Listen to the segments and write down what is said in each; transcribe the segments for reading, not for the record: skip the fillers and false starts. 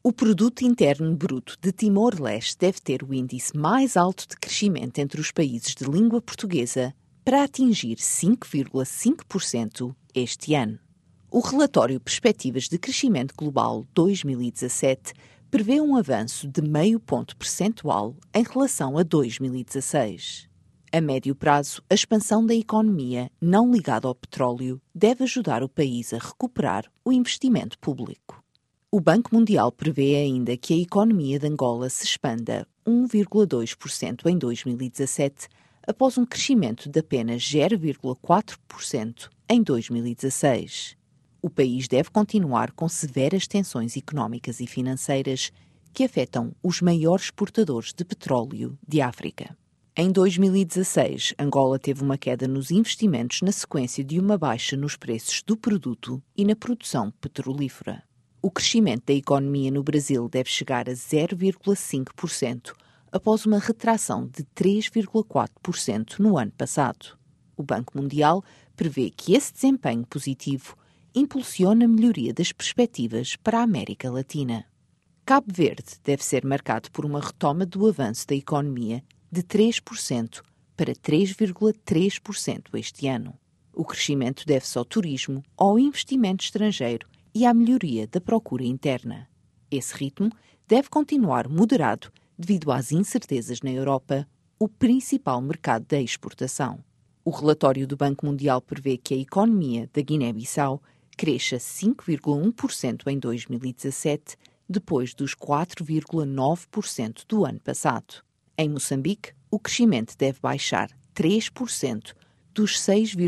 O Produto Interno Bruto de Timor-Leste deve ter o índice mais alto de crescimento entre os países de língua portuguesa para atingir 5,5% este ano. O relatório Perspectivas de Crescimento Global 2017 prevê um avanço de meio ponto percentual em relação a 2016. A médio prazo, a expansão da economia não ligada ao petróleo deve ajudar o país a recuperar o investimento público. O Banco Mundial prevê ainda que a economia de Angola se expanda 1,2% em 2017, após um crescimento de apenas 0,4% em 2016. O país deve continuar com severas tensões económicas e financeiras que afetam os maiores exportadores de petróleo de África. Em 2016, Angola teve uma queda nos investimentos na sequência de uma baixa nos preços do produto e na produção petrolífera. O crescimento da economia no Brasil deve chegar a 0,5%, após uma retração de 3,4% no ano passado. O Banco Mundial prevê que esse desempenho positivo impulsiona a melhoria das perspectivas para a América Latina. Cabo Verde deve ser marcado por uma retoma do avanço da economia de 3% para 3,3% este ano. O crescimento deve-se ao turismo, ao investimento estrangeiro e à melhoria da procura interna. Esse ritmo deve continuar moderado devido às incertezas na Europa, o principal mercado da exportação. O relatório do Banco Mundial prevê que a economia da Guiné-Bissau cresça 5,1% em 2017, depois dos 4,9% do ano passado. Em Moçambique, o crescimento deve baixar 3% dos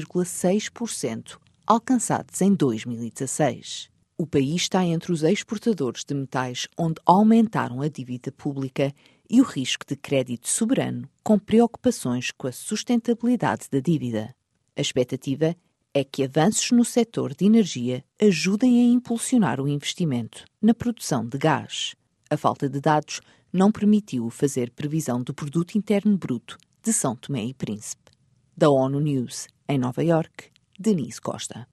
6,6% alcançados em 2016. O país está entre os exportadores de metais onde aumentaram a dívida pública e o risco de crédito soberano, com preocupações com a sustentabilidade da dívida. A expectativa é que avanços no setor de energia ajudem a impulsionar o investimento na produção de gás. A falta de dados não permitiu fazer previsão do Produto Interno Bruto de São Tomé e Príncipe. Da ONU News, em Nova Iorque, Denise Costa.